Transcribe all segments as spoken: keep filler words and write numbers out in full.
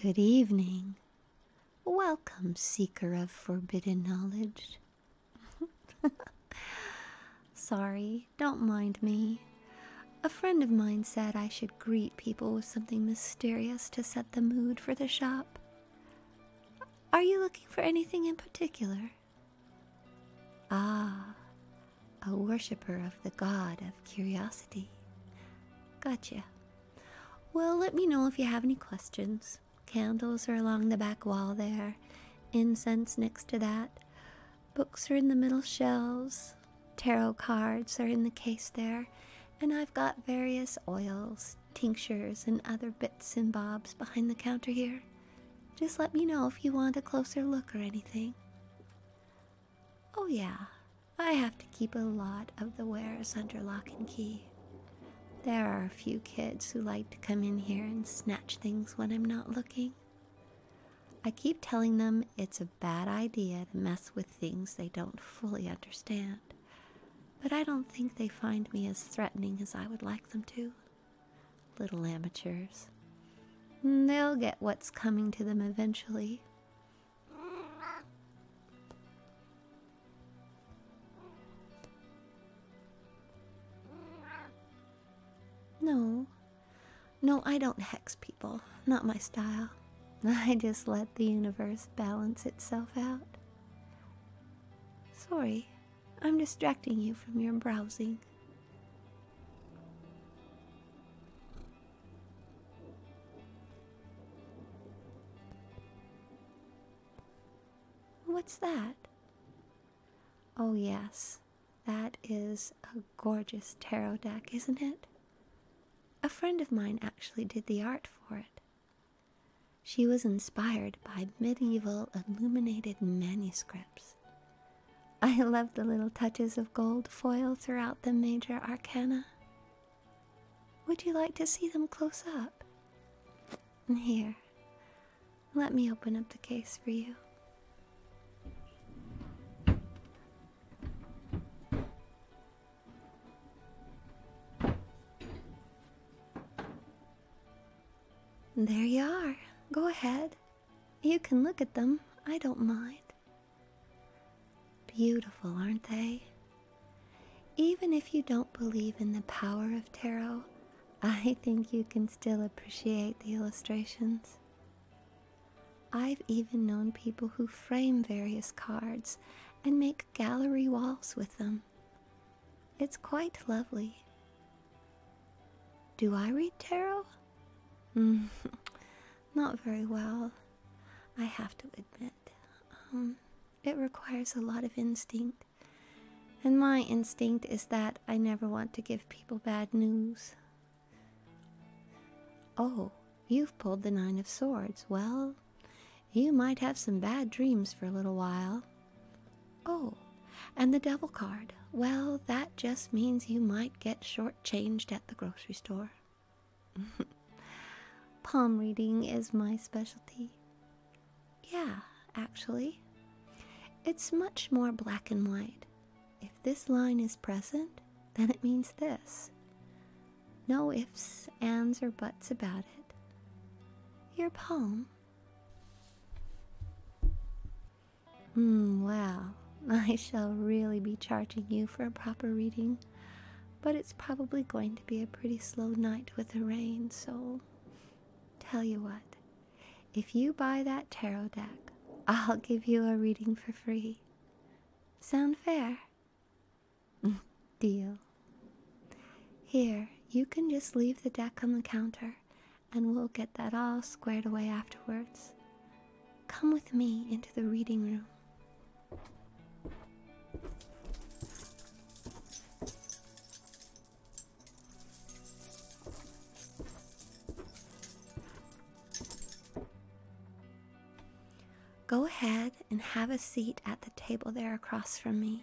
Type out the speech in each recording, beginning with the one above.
Good evening. Welcome, seeker of forbidden knowledge. Sorry, don't mind me. A friend of mine said I should greet people with something mysterious to set the mood for the shop. Are you looking for anything in particular? Ah, a worshipper of the god of curiosity. Gotcha. Well, let me know if you have any questions. Candles are along the back wall there, incense next to that. Books are in the middle shelves, tarot cards are in the case there, and I've got various oils, tinctures, and other bits and bobs behind the counter here. Just let me know if you want a closer look or anything. Oh yeah, I have to keep a lot of the wares under lock and key. There are a few kids who like to come in here and snatch things when I'm not looking. I keep telling them it's a bad idea to mess with things they don't fully understand, but I don't think they find me as threatening as I would like them to. Little amateurs. They'll get what's coming to them eventually. No, no, I don't hex people. Not my style. I just let the universe balance itself out. Sorry, I'm distracting you from your browsing. What's that? Oh yes, that is a gorgeous tarot deck, isn't it? A friend of mine actually did the art for it. She was inspired by medieval illuminated manuscripts. I love the little touches of gold foil throughout the major arcana. Would you like to see them close up? Here, let me open up the case for you. There you are. Go ahead. You can look at them. I don't mind. Beautiful, aren't they? Even if you don't believe in the power of tarot, I think you can still appreciate the illustrations. I've even known people who frame various cards and make gallery walls with them. It's quite lovely. Do I read tarot? Mm, not very well, I have to admit. Um, it requires a lot of instinct, and my instinct is that I never want to give people bad news. Oh, you've pulled the Nine of Swords. Well, you might have some bad dreams for a little while. Oh, and the Devil card. Well, that just means you might get shortchanged at the grocery store. Palm reading is my specialty. Yeah, actually. It's much more black and white. If this line is present, then it means this. No ifs, ands, or buts about it. Your palm. Hmm, well, I shall really be charging you for a proper reading, but it's probably going to be a pretty slow night with the rain, so... Tell you what, if you buy that tarot deck, I'll give you a reading for free. Sound fair? Deal. Here, you can just leave the deck on the counter, and we'll get that all squared away afterwards. Come with me into the reading room. Go ahead and have a seat at the table there across from me.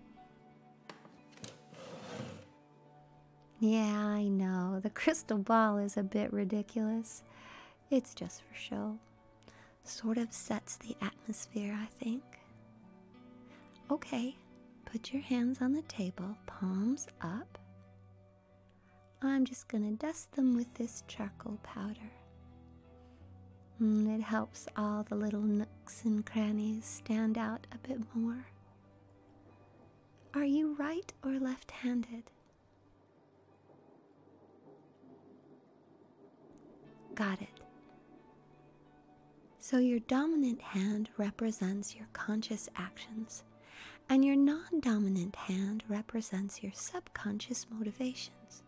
Yeah, I know, the crystal ball is a bit ridiculous. It's just for show. Sort of sets the atmosphere, I think. Okay, put your hands on the table, palms up. I'm just gonna dust them with this charcoal powder. Mm, it helps all the little nooks and crannies stand out a bit more. Are you right or left-handed? Got it. So your dominant hand represents your conscious actions, and your non-dominant hand represents your subconscious motivations.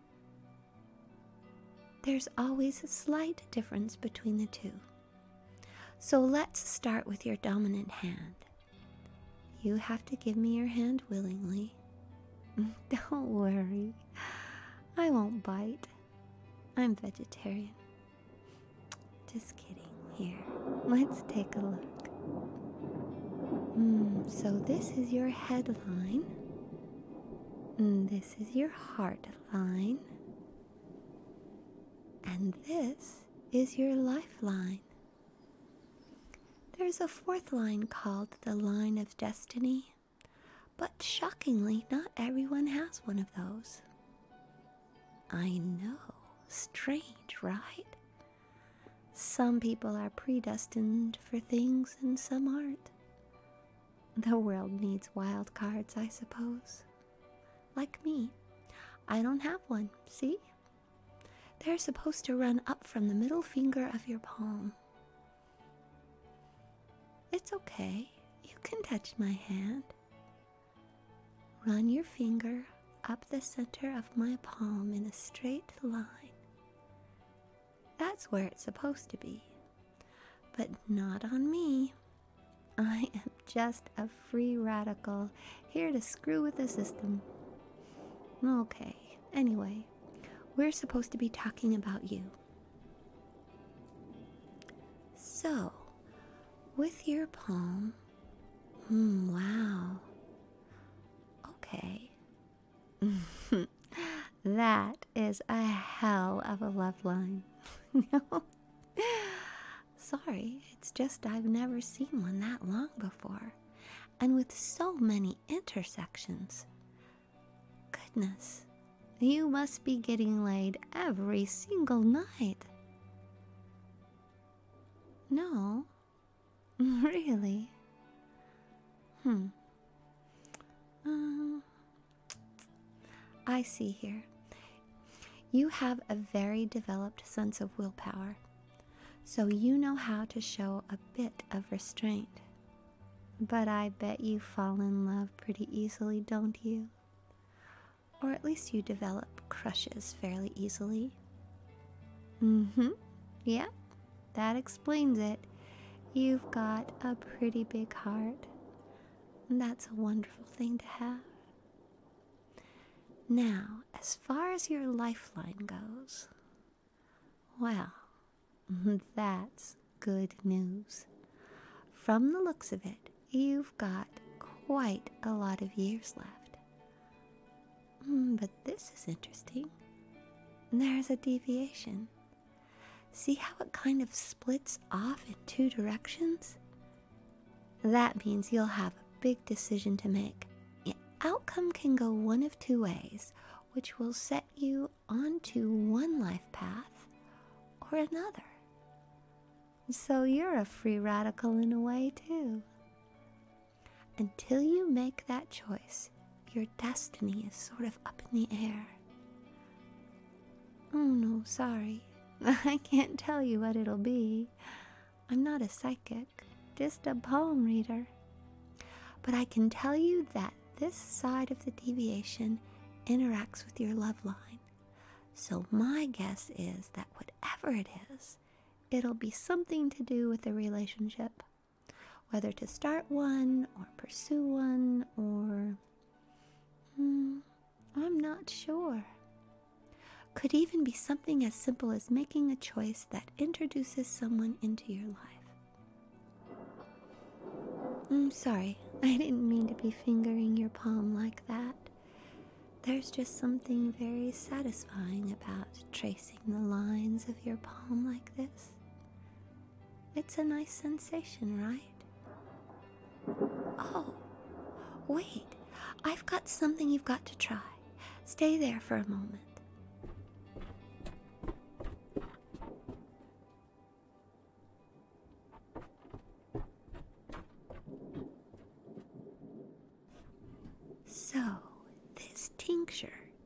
There's always a slight difference between the two. So let's start with your dominant hand. You have to give me your hand willingly. Don't worry, I won't bite. I'm vegetarian. Just kidding. Here, let's take a look. Mm, so this is your headline. And this is your heart line. And this is your lifeline. There's a fourth line called the line of destiny, but shockingly, not everyone has one of those. I know, strange, right? Some people are predestined for things and some aren't. The world needs wild cards, I suppose. Like me, I don't have one, see? They're supposed to run up from the middle finger of your palm. It's okay, you can touch my hand. Run your finger up the center of my palm in a straight line. That's where it's supposed to be, but not on me. I am just a free radical here to screw with the system. Okay, anyway, we're supposed to be talking about you. So, with your palm, hmm, wow, okay. That is a hell of a love line. No, sorry, it's just I've never seen one that long before, and with so many intersections. Goodness, you must be getting laid every single night. No, really? Hmm. Um, I see here. You have a very developed sense of willpower, so you know how to show a bit of restraint. But I bet you fall in love pretty easily, don't you? Or at least you develop crushes fairly easily. Mm-hmm. Yeah, that explains it. You've got a pretty big heart. And that's a wonderful thing to have. Now, as far as your lifeline goes, well, that's good news. From the looks of it, you've got quite a lot of years left. Mm, but this is interesting. There's a deviation. See how it kind of splits off in two directions? That means you'll have a big decision to make. The outcome can go one of two ways, which will set you onto one life path or another. So you're a free radical in a way too. Until you make that choice, your destiny is sort of up in the air. Oh no, sorry. I can't tell you what it'll be. I'm not a psychic, just a palm reader. But I can tell you that this side of the deviation interacts with your love line. So my guess is that whatever it is, it'll be something to do with the relationship. Whether to start one or pursue one or... Hmm, I'm not sure. Could even be something as simple as making a choice that introduces someone into your life. I'm sorry, I didn't mean to be fingering your palm like that. There's just something very satisfying about tracing the lines of your palm like this. It's a nice sensation, right? Oh, wait, I've got something you've got to try. Stay there for a moment.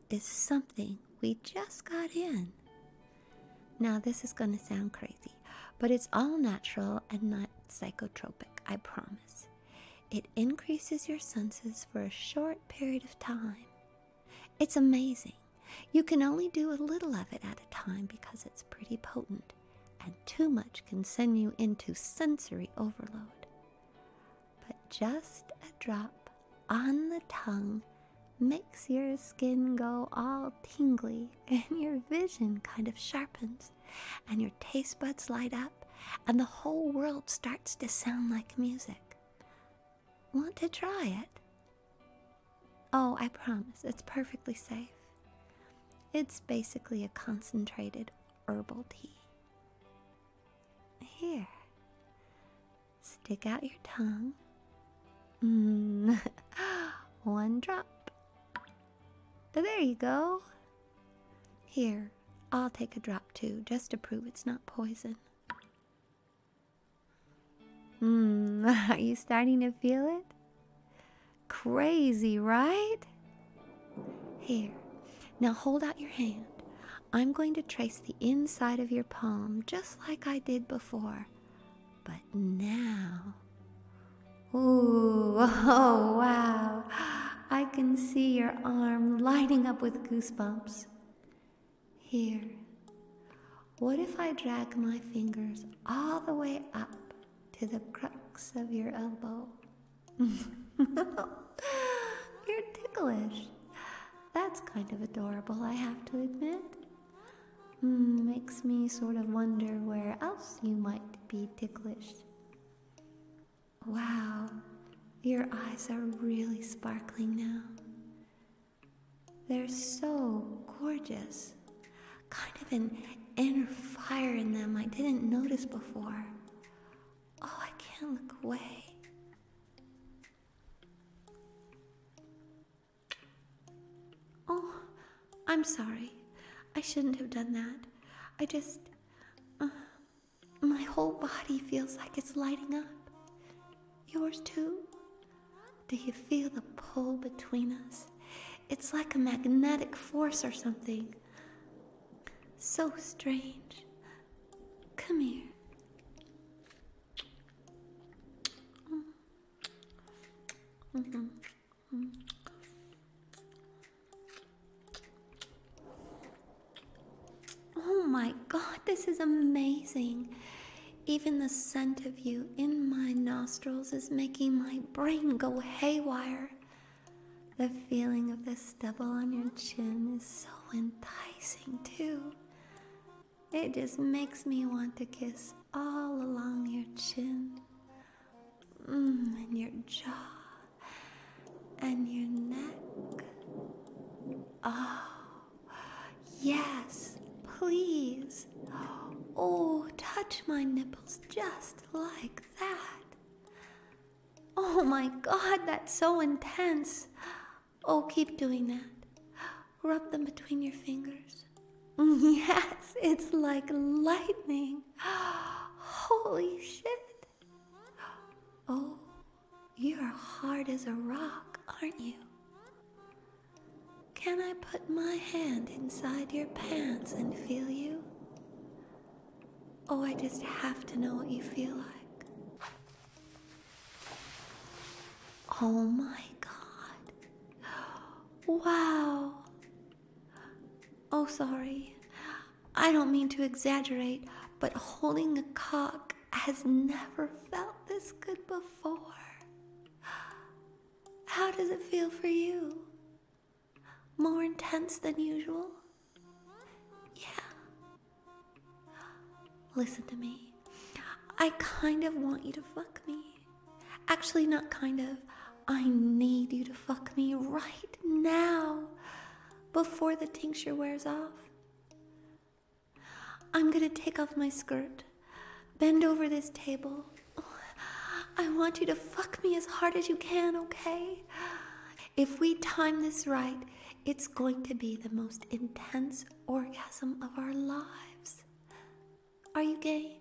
is something we just got in. Now, this is going to sound crazy, but it's all natural and not psychotropic, I promise. It increases your senses for a short period of time. It's amazing. You can only do a little of it at a time because it's pretty potent, and too much can send you into sensory overload. But just a drop on the tongue makes your skin go all tingly, and your vision kind of sharpens, and your taste buds light up, and the whole world starts to sound like music. Want to try it? Oh, I promise, it's perfectly safe. It's basically a concentrated herbal tea. Here, stick out your tongue. Mm. One drop. There you go. Here, I'll take a drop too, just to prove it's not poison. Mmm, are you starting to feel it? Crazy, right? Here, now hold out your hand. I'm going to trace the inside of your palm just like I did before. But now... Ooh, oh wow. I can see your arm lighting up with goosebumps. Here, what if I drag my fingers all the way up to the crux of your elbow? You're ticklish. That's kind of adorable, I have to admit. Mm, makes me sort of wonder where else you might be ticklish. Wow, your eyes are really sparkling now. They're so gorgeous. Kind of an inner fire in them I didn't notice before. Oh, I can't look away. Oh, I'm sorry. I shouldn't have done that. I just... Uh, my whole body feels like it's lighting up. Yours too? Do you feel the pull between us? It's like a magnetic force or something. So strange. Come here. Mm-hmm. Mm-hmm. Oh my God, this is amazing. Even the scent of you in my nostrils is making my brain go haywire. The feeling of the stubble on your chin is so enticing too. It just makes me want to kiss all along your chin, mm, and your jaw, and your neck. Oh, yes, please. Oh, touch my nipples just like that. Oh my God, that's so intense. Oh, keep doing that. Rub them between your fingers. Yes, it's like lightning. Holy shit. Oh, you're hard as a rock, aren't you? Can I put my hand inside your pants and feel you? Oh, I just have to know what you feel like. Oh my God. Wow. Oh, sorry. I don't mean to exaggerate, but holding a cock has never felt this good before. How does it feel for you? More intense than usual? Yeah. Listen to me. I kind of want you to fuck me. Actually, not kind of. I need you to fuck me right now, before the tincture wears off. I'm gonna take off my skirt, bend over this table. Oh, I want you to fuck me as hard as you can, okay? If we time this right, it's going to be the most intense orgasm of our lives. Are you gay?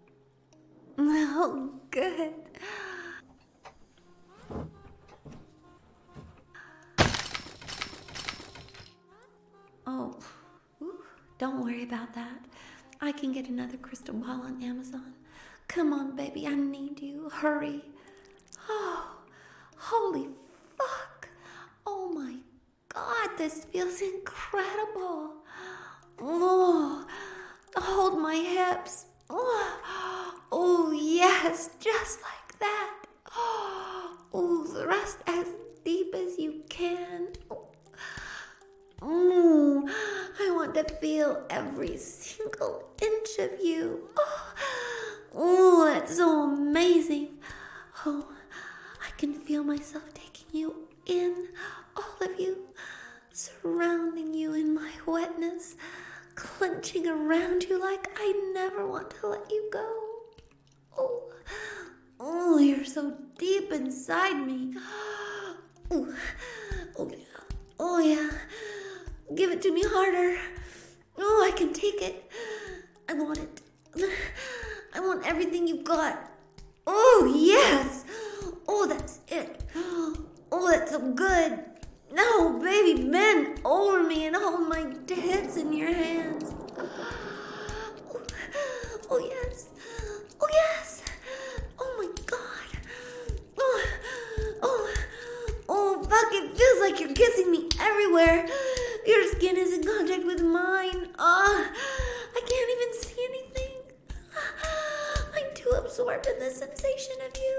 Oh, good. can get another crystal ball on Amazon. Come on, baby, I need you. Hurry. Oh, holy fuck. Oh my God, this feels incredible. Oh, hold my hips. Oh, oh yes, just like that. Oh, thrust as deep as you can. Oh, I want to feel every single inch of you. Oh, oh, that's so amazing. Oh, I can feel myself taking you in, all of you, surrounding you in my wetness, clenching around you like I never want to let you go. Oh, oh, you're so deep inside me. Oh, oh yeah, oh yeah. Give it to me harder. Oh, I can take it. I want it. I want everything you've got. Oh, yes. Oh, that's it. Oh, that's so good. No, baby, bend over me and hold my tits in your hands. Oh, oh yes. Oh, yes. Oh, my God. Oh, oh, oh, fuck, it feels like you're kissing me everywhere. Your skin is in contact with mine. Ah, uh, I can't even see anything. I'm too absorbed in the sensation of you.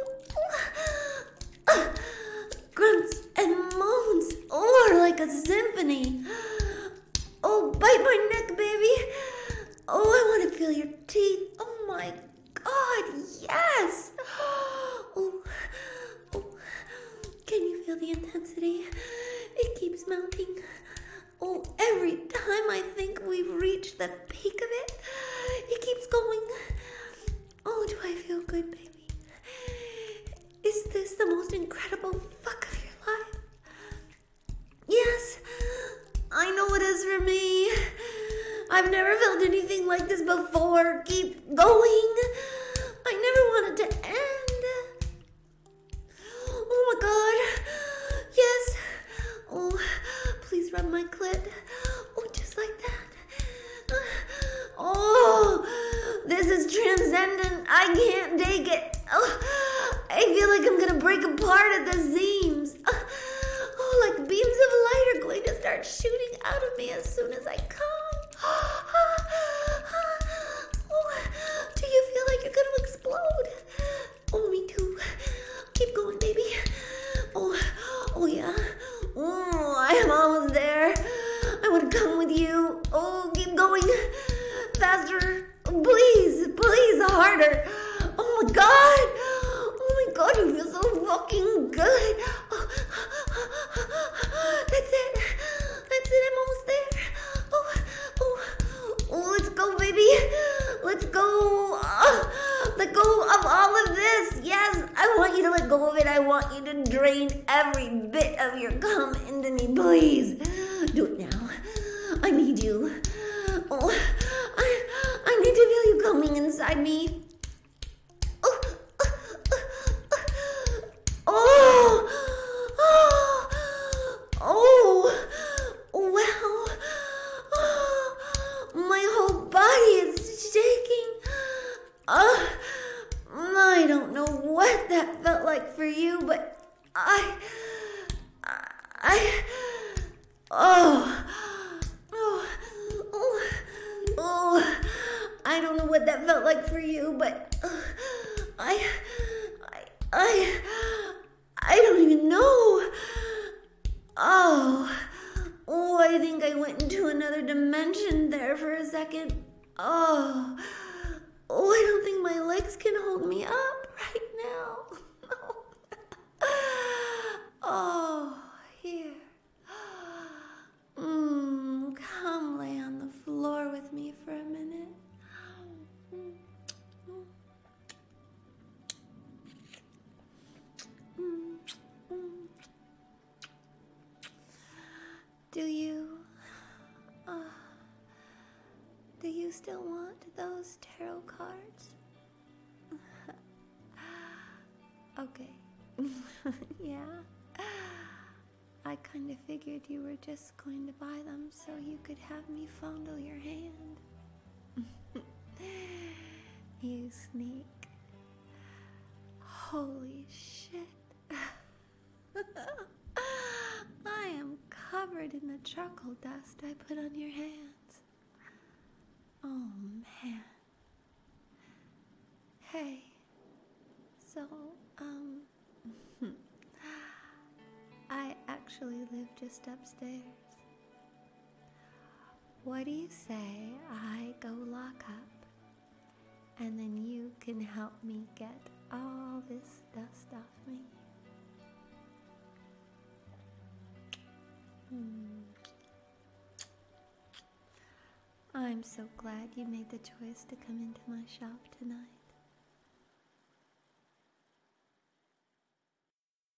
Uh, grunts and moans, or oh, like a symphony. Oh, bite my neck, baby. Oh, I want to feel your teeth. Oh my God, yes. Oh, oh, can you feel the intensity? It keeps mounting. Oh, every time I think we've reached the peak of it, it keeps going. Oh, do I feel good, baby? Is this the most incredible fuck of your life? Yes, I know it is for me. I've never felt anything like this before. Keep going. I never wanted to end. Oh my God. Yes. Oh, please rub my clit. Oh, just like that. Oh, this is transcendent. I can't take it. Oh, I feel like I'm gonna break apart at the seams. Oh, like beams of light are going to start shooting out of me as soon as I come. Oh, do you feel like you're gonna explode? Oh, me too. Keep going, baby. Oh, oh yeah. Oh, I am almost there. I want to come with you. Oh, keep going. Faster. Please, please, harder. Oh my God. Oh my God, you feel so fucking good. Oh, that's it. That's it. I'm almost there. Oh, oh, oh, let's go, baby. Let's go. Oh, let go of all of this. Yes, I want you to let go of it. I want you to drain every bit of your cum into me. Please do it now. I need you. Oh, I, I need to feel you coming inside me. Oh, oh, oh, oh, wow. Oh, my whole body is shaking. Uh, I don't know what that felt like for you, but I, I, oh, oh, oh, oh, I don't know what that felt like for you, but uh, I, I, I, I don't even know. Oh, oh, I think I went into another dimension there for a second. Oh, oh, I don't think my legs can hold me up right now. Oh, here. Mm, come lay on the floor with me for a minute. Do you, uh, do you still want those tarot cards? Okay. Yeah. I kind of figured you were just going to buy them so you could have me fondle your hand. You sneak. Holy shit. I am covered in the charcoal dust I put on your hands. Oh man. Hey. So, um, I actually live just upstairs. What do you say I go lock up, and then you can help me get all this dust off me? Hmm. I'm so glad you made the choice to come into my shop tonight.